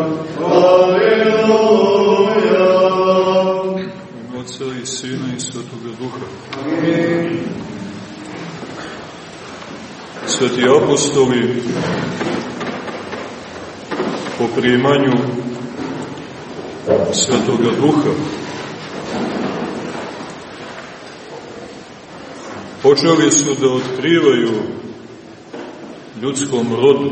Aleluja. U Otca i Sina i Svetoga Duha. Amin. Sveti apostoli po primanju Svetoga Duha počeli su da otkrivaju ljudskom rodu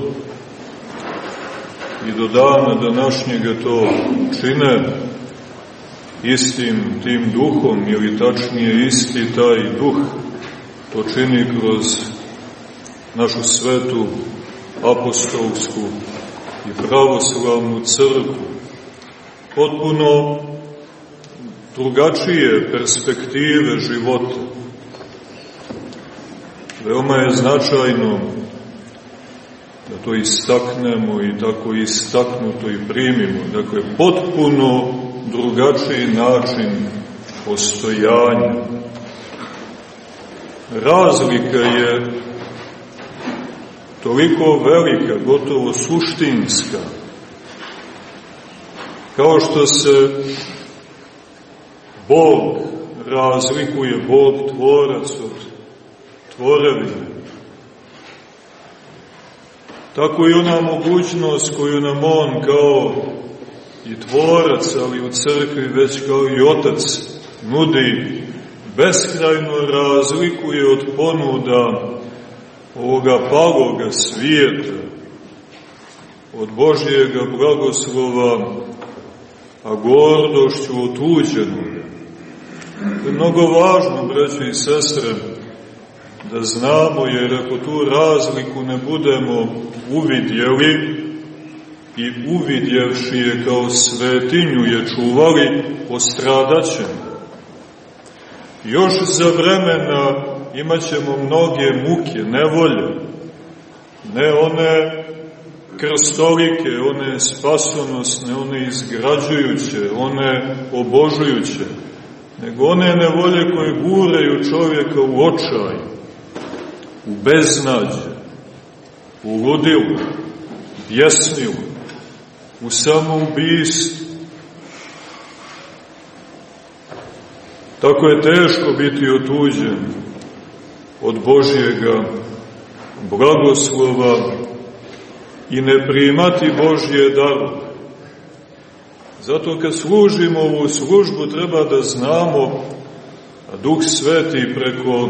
i do dana današnjega to čine istim tim duhom, ili tačnije isti taj duh to čini kroz našu svetu apostolsku i pravoslavnu crkvu. Potpuno drugačije perspektive života. Veoma je značajno da to istaknemo i tako istaknuto i primimo. Dakle, potpuno drugačiji način postojanja. Razlika je toliko velika, gotovo suštinska, kao što se Bog razlikuje, Bog tvorac od tvorevine. Tako i ona mogućnost koju nam On kao i tvorac, ali u crkvi već kao i otac nudi, beskrajno razlikuje od ponuda ovoga paloga svijeta, od Božjega blagoslova, a gordošću otuđenoga. To je mnogo važno, braćo i sestre, da znamo, jer ako tu razliku ne budemo uvidjeli i uvidjevši je kao svetinju je čuvali, postradaćemo. Još za vremena imat ćemo mnoge muke, nevolje, ne one krstolike, one spasonosne, one izgrađujuće, one obožujuće, nego one nevolje koje guraju čovjeka u očaj, u beznađe, u ludilu, bjesnilu, u samoubistvu. Tako je teško biti otuđen od Božjega blagoslova i ne primati Božje darove. Zato kad služimo ovu službu treba da znamo, a Duh Sveti preko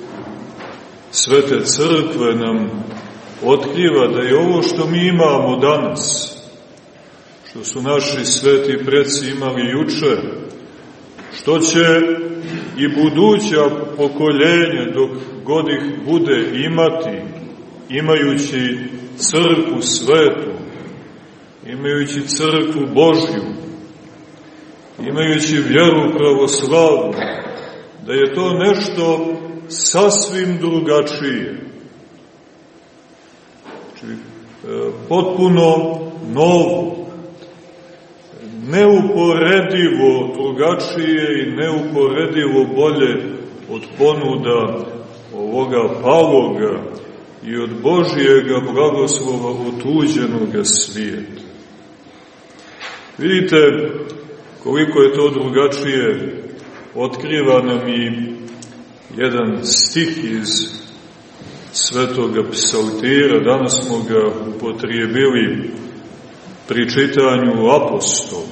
Svete Crkve nam otkriva da je ovo što mi imamo danas, što su naši sveti preci imali juče, što će i buduća pokoljenja dok god ih bude imati, imajući crkvu svetu, imajući crkvu Božju, imajući vjeru pravoslavnu, da je to nešto sasvim drugačije. Znači, potpuno novo, neuporedivo drugačije i neuporedivo bolje od ponuda ovoga paloga i od Božjega blagoslova otuđenoga svijeta. Vidite koliko je to drugačije, otkriva nam i jedan stih iz Svetoga psaltira, danas smo ga upotrijebili pri čitanju apostola,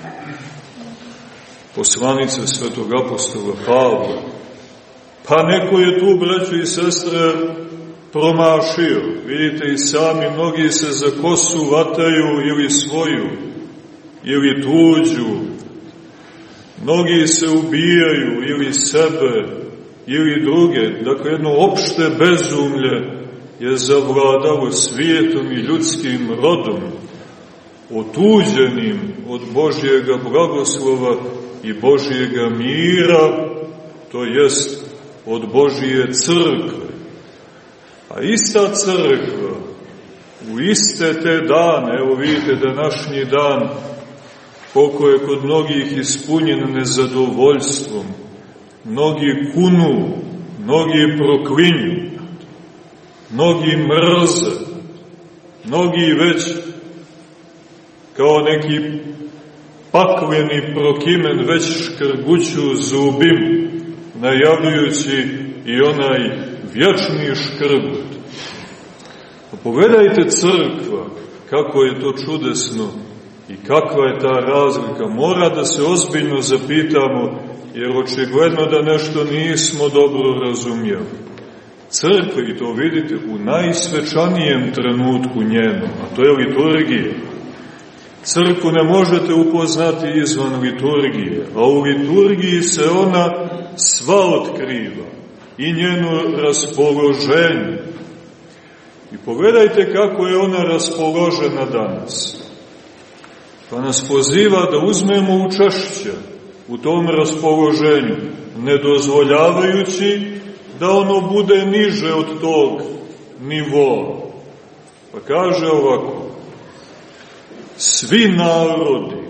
poslanice Svetog apostola Pavla. Pa neko je tu, braćo i sestre, promašio. Vidite i sami, mnogi se za kosu vataju ili svoju, ili tuđu. Mnogi se ubijaju ili sebe, ili druge. Dakle, jedno opšte bezumlje je zavladalo svijetom i ljudskim rodom, otuđenim od Božjega blagoslova i Božjega mira, to jest od Božje crkve. A ista crkva u iste te dane, evo vidite današnji dan, koliko je kod mnogih ispunjen nezadovoljstvom, mnogi kunu, mnogi proklinju, mnogi mrze, mnogi već kao neki pakleni prokimen već škrguću zubim, najavljujući i onaj vječni škrgut. Pogledajte crkva, kako je to čudesno i kakva je ta razlika. Mora da se ozbiljno zapitamo, jer očigledno da nešto nismo dobro razumjeli. Crkva, i to vidite, u najsvečanijem trenutku njenom, a to je liturgija. Crkvu ne možete upoznati izvan liturgije, a u liturgiji se ona sva otkriva i njeno raspoloženje. I pogledajte kako je ona raspoložena danas. Pa nas poziva da uzmemo učešće u tom raspoloženju, ne dozvoljavajući da ono bude niže od tog nivoa. Pa kaže ovako: svi narodi,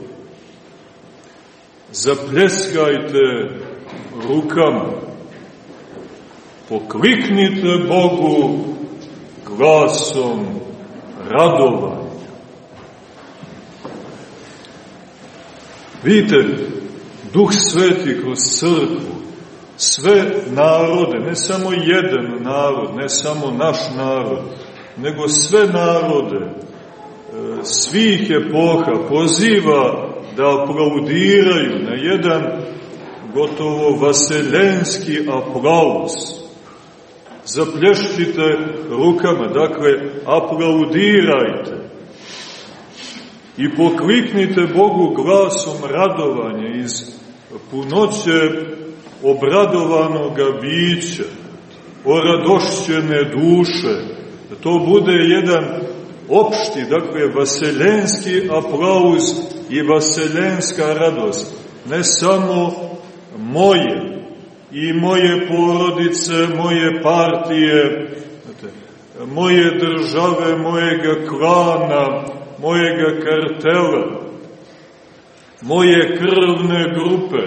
zapljeskajte rukama, pokliknite Bogu glasom radovanja. Vidite, Duh Sveti kroz crkvu sve narode, ne samo jedan narod, ne samo naš narod, nego sve narode svih epoha poziva da aplaudiraju na jedan gotovo vaseljenski aplauz. Zaplješćite rukama, dakle, aplaudirajte i pokliknite Bogu glasom radovanja iz punoće obradovanoga bića, oradošćene duše, da to bude jedan opšti, dakle, vaseljenski aplauz i vaseljenska radost, ne samo moje i moje porodice, moje partije, moje države, mojega klana, mojega kartela, moje krvne grupe,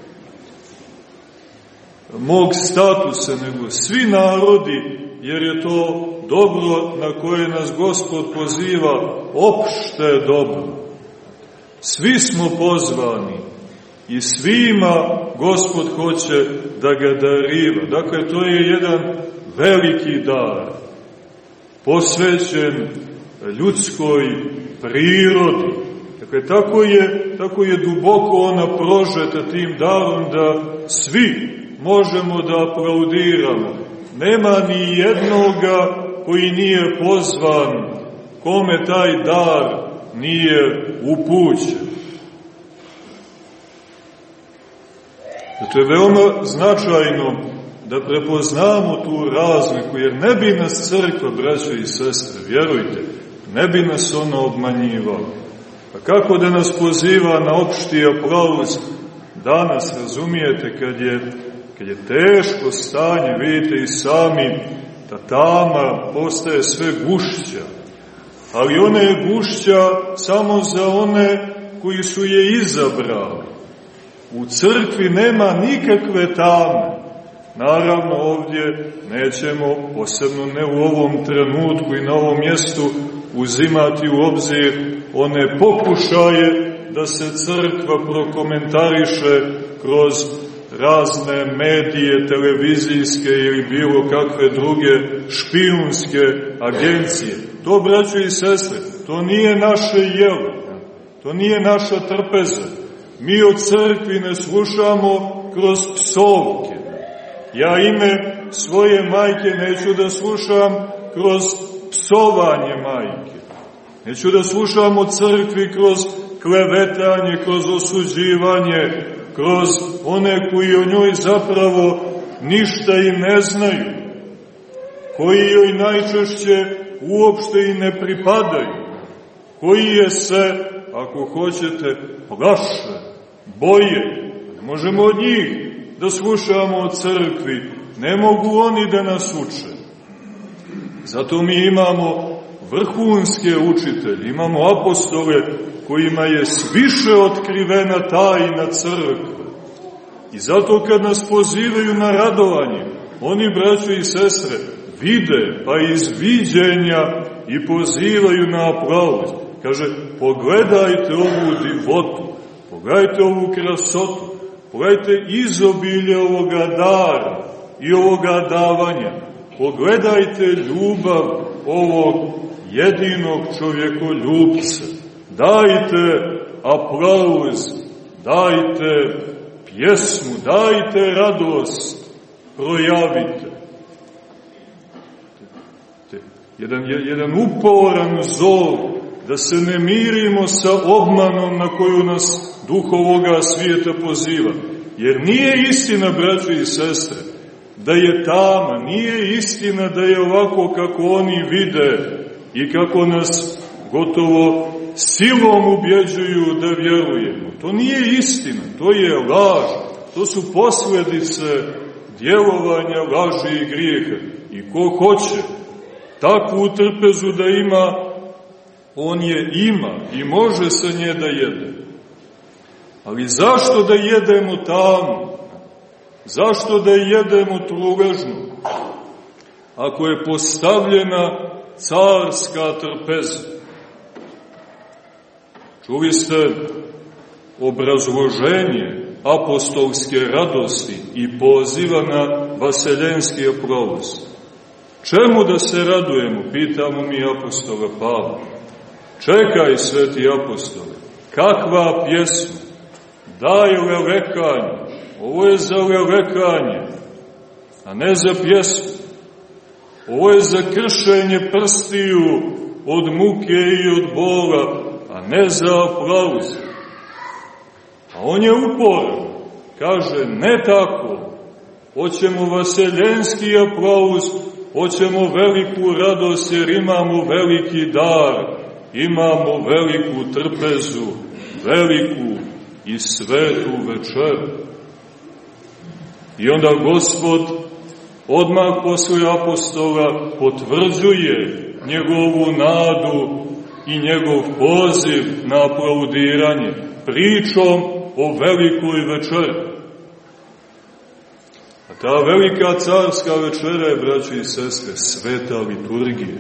mog statusa, nego svi narodi, jer je to dobro na koje nas Gospod poziva, opšte dobro. Svi smo pozvani i svima Gospod hoće da ga dariva. Dakle, to je jedan veliki dar, posvećen ljudskoj prirodi. Dakle, tako je duboko ona prožeta tim darom da svi možemo da aplaudiramo. Nema ni jednoga koji nije pozvan, kome taj dar nije upućen. Zato je veoma značajno da prepoznamo tu razliku, jer ne bi nas crkva, braćo i sestre, vjerujte, ne bi nas ona obmanjivala. A kako da nas poziva na opšti aplauz danas, razumijete, kad je teško stanje, vidite i sami, ta tama postaje sve gušća, ali ona je gušća samo za one koji su je izabrali. U crkvi nema nikakve tame. Naravno, ovdje nećemo, posebno ne u ovom trenutku i na ovom mjestu, uzimati u obzir one pokušaje da se crkva prokomentariše kroz razne medije, televizijske ili bilo kakve druge špijunske agencije. To, braćo i sestre, to nije naše jelo, to nije naša trpeza. Mi od crkvi ne slušamo kroz psovke. Ja ime svoje majke neću da slušam kroz psovanje majke. Neću da slušam od crkvi kroz klevetanje, kroz osuđivanje, kroz one koji o njoj zapravo ništa i ne znaju, koji joj najčešće uopšte i ne pripadaju, koji je se, ako hoćete, plaše, boje. Ne možemo od njih da slušamo o crkvi, ne mogu oni da nas uče. Zato mi imamo vrhunske učitelje, imamo apostole kojima je sviše otkrivena tajna crkve. I zato kad nas pozivaju na radovanje, oni, braćo i sestre, vide, pa iz viđenja i pozivaju na aplauz. Kaže, pogledajte ovu divotu, pogledajte ovu krasotu, pogledajte izobilje ovoga dara i ovoga davanja. Pogledajte ljubav ovog jedinog čovjekoljubca. Dajte aplauz, dajte pjesmu, dajte radost, projavite. Jedan uporan zov da se ne mirimo sa obmanom na koju nas duh ovoga svijeta poziva. Jer nije istina, braćo i sestre, da je tama, nije istina da je ovako kako oni vide i kako nas gotovo silom ubjeđuju da vjerujemo. To nije istina, to je laž, to su posljedice djelovanja laži i grijeha. I ko hoće takvu trpezu da ima, on je ima i može sa nje da jede. Ali zašto da jedemo tamu? Zašto da jedemo truležnu? Ako je postavljena carska trpeza. Čuli ste obrazloženje apostolske radosti i poziva na vaseljenski aplauz. Čemu da se radujemo, pitamo mi apostola Pavla. Čekaj, sveti apostole, kakva pjesma, daj lelekanje, ovo je za lelekanje, a ne za pjesmu. Ovo je za kršenje prstiju od muke i od bola, a ne za aplauz. A on je uporan, kaže, ne tako, hoćemo vaseljenski aplauz, hoćemo veliku radost jer imamo veliki dar, imamo veliku trpezu, veliku i svetu večeru. I onda Gospod odmah posle apostola potvrđuje njegovu nadu i njegov poziv na aplaudiranje pričom o velikoj večeri. A ta velika carska večera je, braći i sestre, sveta liturgija.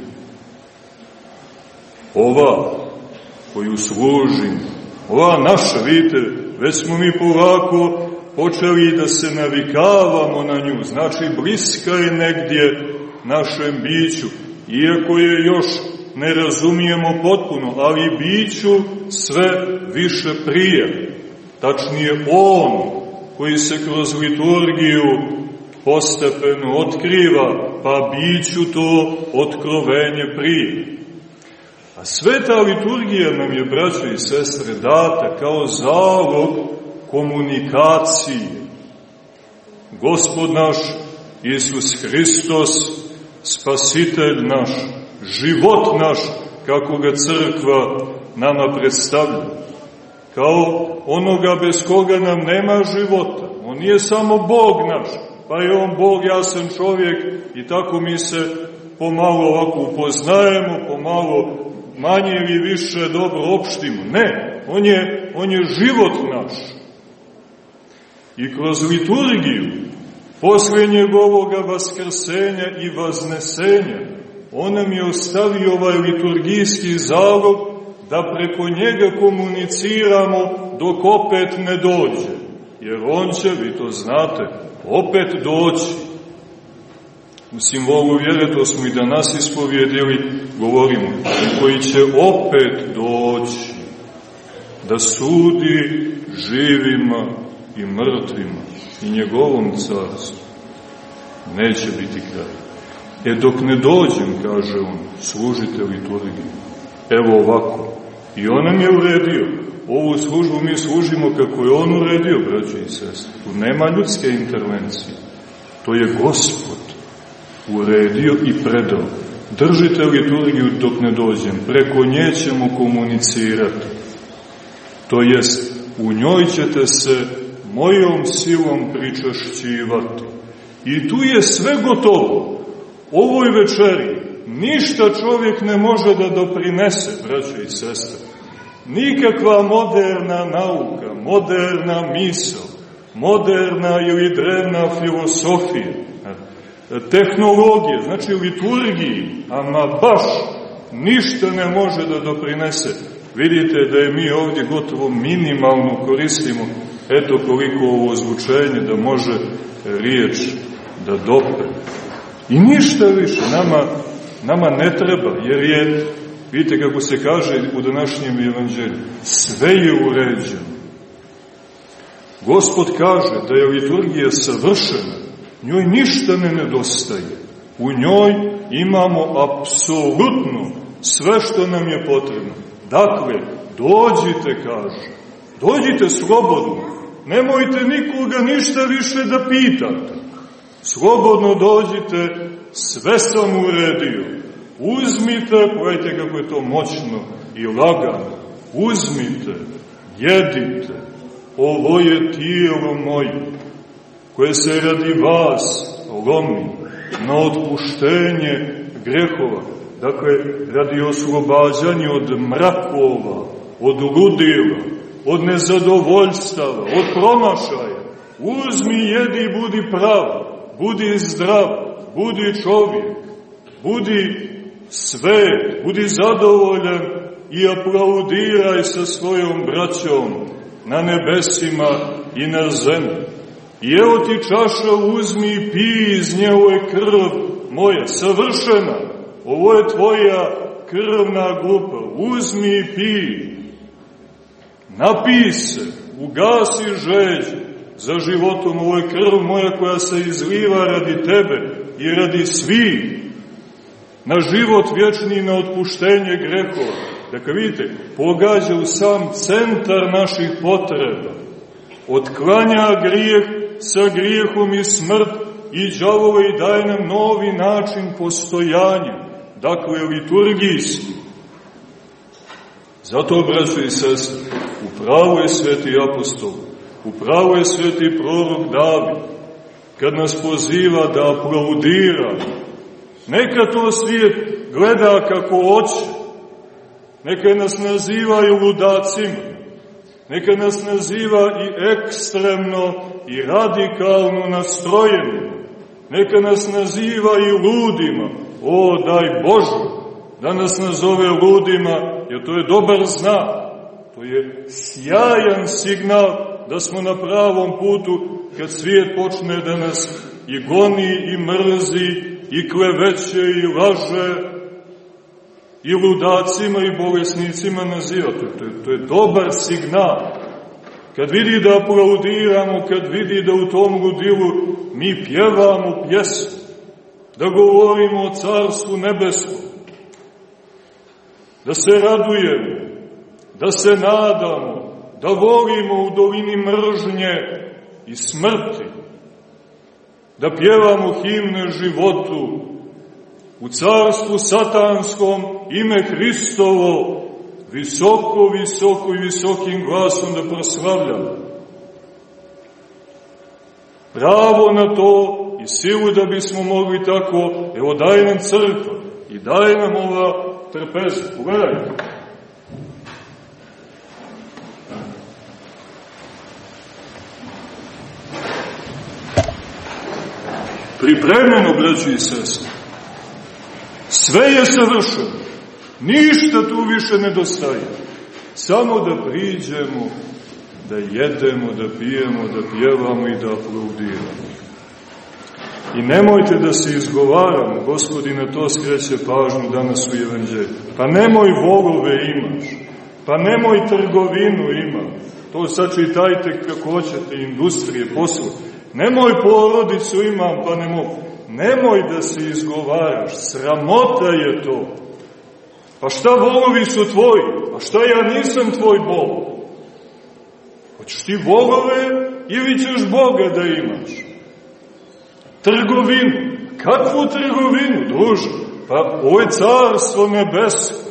Ova koju služim, ova naša, vidite, već smo mi polako počeli da se navikavamo na nju, znači bliska je negdje našem biću, iako je još ne razumijemo potpuno, ali biću sve više prije. Tačnije on koji se kroz liturgiju postepeno otkriva, pa biću to otkrovenje prije. A sveta liturgija nam je, braćo i sestre, data kao zalog komunikacije. Gospod naš, Isus Hristos, Spasitelj naš, život naš, kako ga crkva nama predstavlja, kao onoga bez koga nam nema života. On nije samo Bog naš, pa je on Bog, ja sam čovjek i tako mi se pomalo ovako upoznajemo, pomalo manje ili više dobro opštimo. Ne, on je život naš. I kroz liturgiju, posle njegovoga vaskrsenja i vaznesenja, on nam je ostavio ovaj liturgijski zalog da preko njega komuniciramo dok opet ne dođe. Jer on će, vi to znate, opet doći. U simbolu vjere, to smo i danas ispovjedili, govorimo, koji će opet doći da sudi živima i mrtvima i njegovom carstvu. Neće biti kraj. Dok ne dođem, kaže on, služite liturgiju. Evo ovako. I on nam je uredio. Ovu službu mi služimo kako je on uredio, braći i sestre. Tu nema ljudske intervencije. To je Gospod uredio i predao. Držite liturgiju dok ne dođem. Preko nje ćemo komunicirati. To jest, u njoj ćete se mojom silom pričašćivati. I tu je sve gotovo. Ovoj večeri ništa čovjek ne može da doprinese, braćo i sestre. Nikakva moderna nauka, moderna misao, moderna ili drevna filosofija, tehnologija, znači liturgiji, ama baš ništa ne može da doprinese. Vidite da je mi ovdje gotovo minimalno koristimo, eto koliko ovo zvučenje da može riječ da dopre. I ništa više nama ne treba, jer je, vidite kako se kaže u današnjem evanđelju, sve je uređeno. Gospod kaže da je liturgija savršena, njoj ništa ne nedostaje. U njoj imamo apsolutno sve što nam je potrebno. Dakle, dođite, kaže, dođite slobodno, nemojte nikoga ništa više da pitate. Slobodno dođite, sve sam uredio. Uzmite, pogledajte kako je to moćno i lagano, uzmite, jedite, ovo je tijelo moje, koje se radi vas lomi na otpuštenje grehova, dakle, radi oslobađanja od mrakova, od ludila, od nezadovoljstava, od promašaja. Uzmi, jedi, budi prav, budi zdrav, budi čovjek, budi svet, budi zadovoljan i aplaudiraj sa svojom braćom na nebesima i na zemlji. I evo ti čaša, uzmi i pij, iz nje, ovo je krv moja, savršena, ovo je tvoja krvna grupa, uzmi i pij, napij se, ugasi žeđ za životom, ovo je krv moja koja se izliva radi tebe i radi svih, na život vječni, na otpuštenje grehova. Dakle, vidite, pogađa u sam centar naših potreba, otklanja grijeh sa grijehom i smrt i đavola i daje nam novi način postojanja, dakle, liturgijski. Zato, braćo i sestre, upravo je sveti apostol, upravo je sveti prorok David, kad nas poziva da aplaudiramo. Neka to svijet gleda kako hoće, neka nas nazivaju ludacima, neka nas naziva i ekstremno i radikalno nastrojenima, neka nas naziva i ludima. O, daj Bože, da nas nazove ludima, jer to je dobar znak, to je sjajan signal da smo na pravom putu, kad svijet počne da nas i goni i mrzi i kleveće i laže i ludacima i bolesnicima naziva. To je dobar signal. Kad vidi da aplaudiramo, kad vidi da u tom ludilu mi pjevamo pjesmu, da govorimo o Carstvu nebeskom, da se radujemo, da se nadamo, da volimo u dolini mržnje i smrti, da pjevamo himne životu, u carstvu satanskom ime Hristovo, visoko, visoko i visokim glasom da proslavljamo. Pravo na to i silu da bismo mogli tako, evo daje nam crkva i daje nam ova trpeza. Pogledajte. Pripremljeno, braći i sestre. Sve je savršeno. Ništa tu više nedostaje. Samo da priđemo, da jedemo, da pijemo, da pjevamo i da aplaudiramo. I nemojte da se izgovaramo, Gospodin na to skreće pažnju danas u evanđelju. Pa nemoj volove imaš, pa nemoj trgovinu ima. To sad čitajte kako hoćete, industrije, poslu. Nemoj porodicu imam, pa ne mogu. Nemoj da se izgovaraš, sramota je to. Pa šta volovi su tvoji? Pa šta ja nisam tvoj Bog? Hoćeš ti volove ili ćeš Boga da imaš? Trgovinu. Kakvu trgovinu, druže? Pa ovo je carstvo nebesko.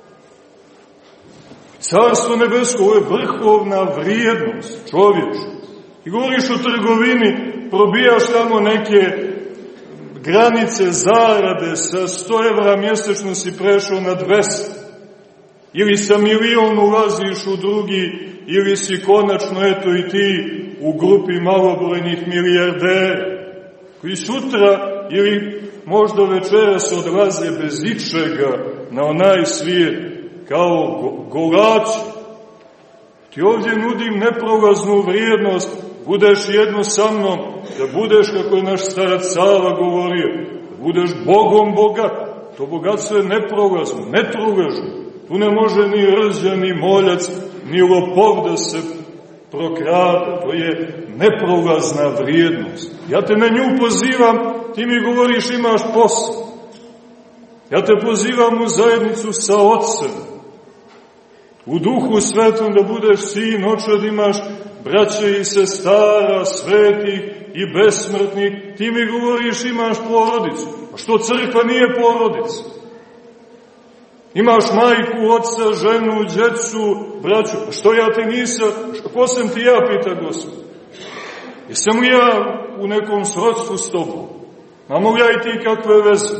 Carstvo nebesko, ovo je vrhovna vrijednost čovječa. I govoriš o trgovini, probijaš tamo neke granice zarade, sa 100 evra mjesečno si prešao na 200. Ili sa 1.000.000 ulaziš u drugi, ili si konačno, eto i ti, u grupi malobrojnih milijardera, koji sutra ili možda večeras odlaze bez ičega na onaj svijet, kao golači. Ti ovdje nudim neprolaznu vrijednost, budeš jedno sa mnom, da budeš, kako je naš starac Sava govorio, da budeš Bogom bogat. To bogatstvo je neprolazno, netruležno. Tu ne može ni rđa, ni moljac, ni lopov da se prokrade. To je neprolazna vrijednost. Ja te na nju pozivam, ti mi govoriš imaš posao. Ja te pozivam u zajednicu sa Otcem, u Duhu Svetom da budeš sin, očad, imaš braće i sestara, svetih i besmrtnih. Ti mi govoriš imaš porodicu. A što crkva nije porodica? Imaš majku, oca, ženu, djecu, braću. A što ja ti nisam? Ko sam ti ja, pita Gospod? Jesam li ja u nekom srodstvu s tobom? Imamo li ja i ti kakve veze?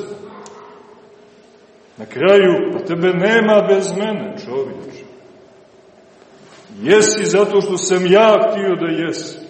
Na kraju, pa tebe nema bez mene, čovječe. Jesi zato što sam ja htio da jesi.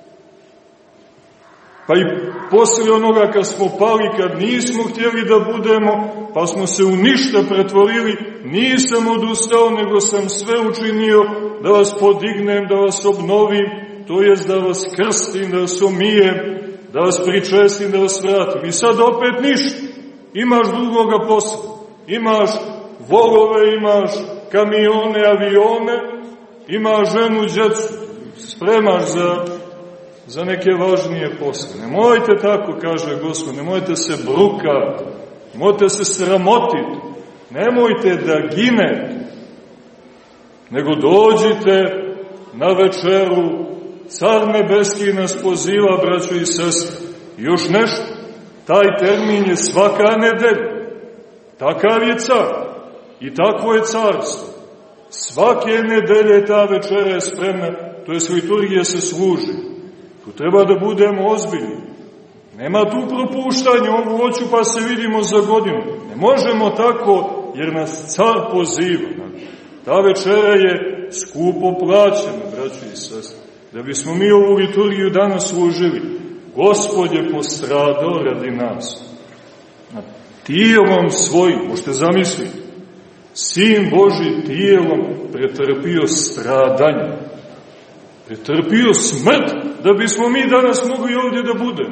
Pa i poslije onoga kad smo pali, kad nismo htjeli da budemo, pa smo se u ništa pretvorili, nisam odustao, nego sam sve učinio da vas podignem, da vas obnovim, to jest da vas krstim, da vas omijem, da vas pričestim, da vas vratim. I sad opet ništa. Imaš drugoga posla. Imaš volove, imaš kamione, avione, imaš ženu, djecu. Spremaš za neke važnije posle. Nemojte tako, kaže Gospod, nemojte se brukati, nemojte se sramotiti, nemojte da ginete, nego dođite na večeru, Car nebeski nas poziva, braćo i sestre. Još nešto, taj termin je svaka nedelja, takav je car i takvo je carstvo. Svake nedelje ta večera je spremna, to je liturgija se služi. Tu treba da budemo ozbiljni. Nema tu propuštanja, ovu hoću pa se vidimo za godinu. Ne možemo tako, jer nas car poziva. Ta večera je skupo plaćena, braćo i sestre. Da bismo mi ovu liturgiju danas služili, Gospod je postradao radi nas. Tijelom svojim, možete zamisliti, Sin Božji tijelom pretrpio stradanje, pretrpio smrt, da bismo mi danas mogli ovdje da budemo.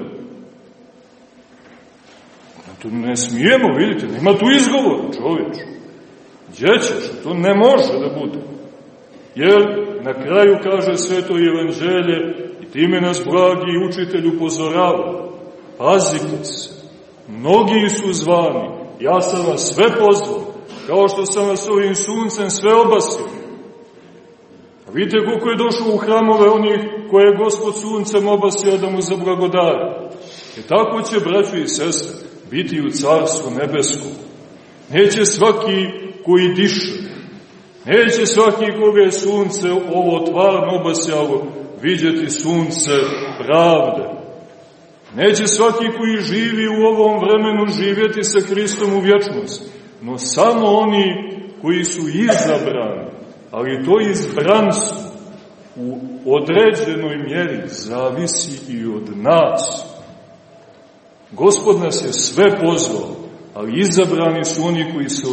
To ne smijemo, vidite, nema tu izgovora, čovječ. Gdje ćeš? To ne može da bude. Jer na kraju kaže Sveto Evanđelje, i time nas blagi učitelj upozorava, pazite se, mnogi su zvani, ja sam vas sve pozvao, kao što sam vas ovim suncem sve obasio. A vidite koliko je došlo u hramove onih koje je Gospod suncem obasio da mu zablagodari. Tako će, braćo i sestre, biti u Carstvu nebeskom. Neće svaki koji diše, neće svaki koga je sunce ovo tvarno obasjalo vidjeti sunce pravde. Neće svaki koji živi u ovom vremenu živjeti sa Hristom u vječnosti, no samo oni koji su izabrani, ali to izbranstvo u određenoj mjeri zavisi i od nas. Gospod nas je sve pozvao, ali izabrani su oni koji se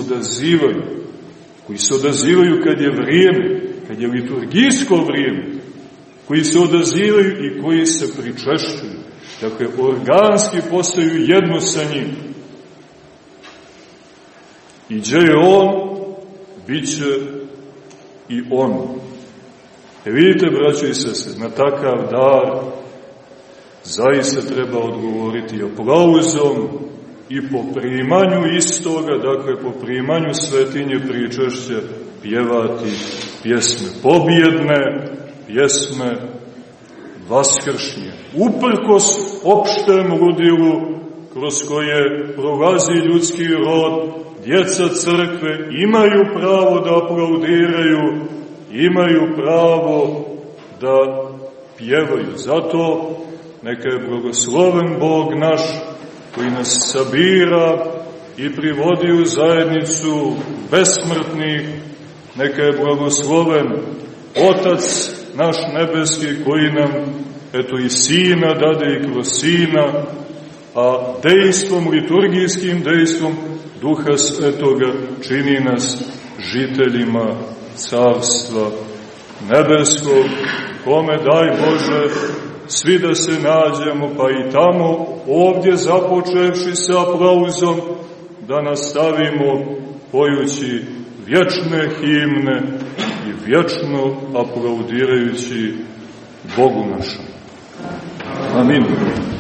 odazivaju kad je vrijeme, kad je liturgijsko vrijeme, koji se odazivaju i koji se pričešćuju. Dakle, organski postaju jedno sa njim. I gdje je on, bit će i on. Vidite, braćo i sestre, na takav dar zaista treba odgovoriti aplauzom i po primanju istoga, dakle po primanju svetinje pričešća, pjevati pjesme pobjedne, pjesme vaskršnje. Uprkos opštem ludilu kroz koje prolazi ljudski rod, djeca crkve imaju pravo da aplaudiraju, imaju pravo da pjevaju. Zato neka je blagosloven Bog naš koji nas sabira i privodi u zajednicu besmrtnih, neka je blagosloven Otac naš nebeski koji nam, eto i Sina dade i kroz Sina, a dejstvom, liturgijskim dejstvom, Duha Svetoga čini nas žiteljima Carstva nebeskog, kome daj Bože svi da se nađemo, pa i tamo, ovdje započevši sa aplauzom, da nastavimo pojući vječne himne i vječno aplaudirajući Bogu našem. Amin.